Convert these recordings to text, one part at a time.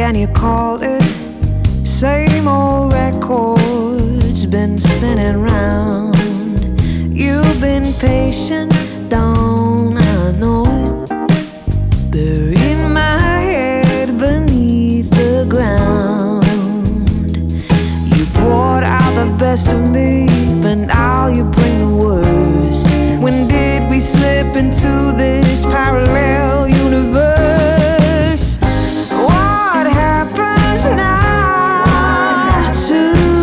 can you call it? Same old records been spinning round. You've been patient, don't I know it? Burying my head beneath the ground. You poured out the best of me, but now you bring the worst. When did we slip into this parallel universe? What happens now to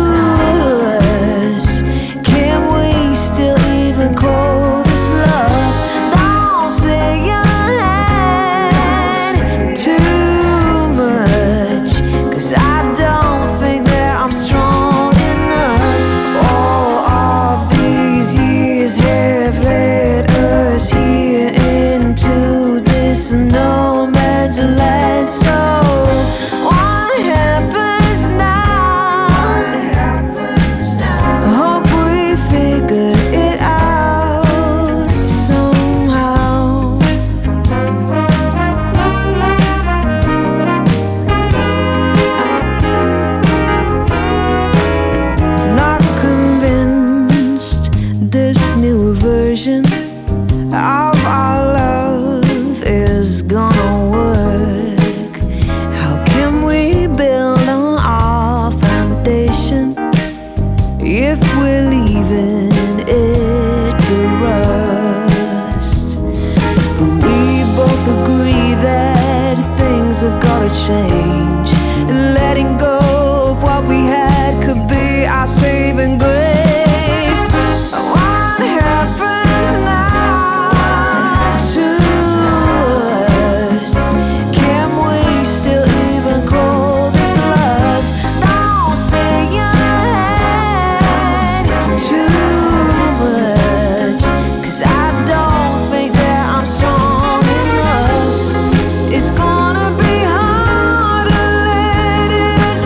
us? Can we still even call this love? Don't say your hand too much, 'cause I don't think that I'm strong enough. All of these years have led us here into this no man's land. So what happens now? I hope we figure it out somehow. Not convinced this new version of our love is gonna work. How can we build on our foundation if we're leaving it to rust? But we both agree that things have gotta change, and letting go of what we had could be our saving grace. What happens now to us? Can we still even call this love? Don't say your hand too much, 'cause I don't think that I'm strong enough. It's gonna be hard to let it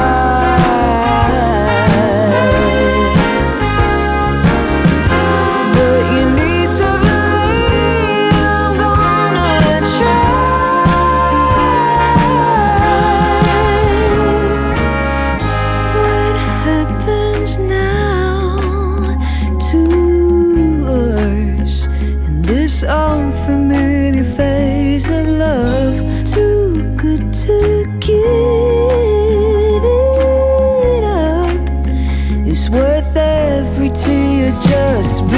lie, but you need to believe I'm gonna try. What happens now to us in this unfamiliar phase of love? Too good to give it up. It's worth every tear just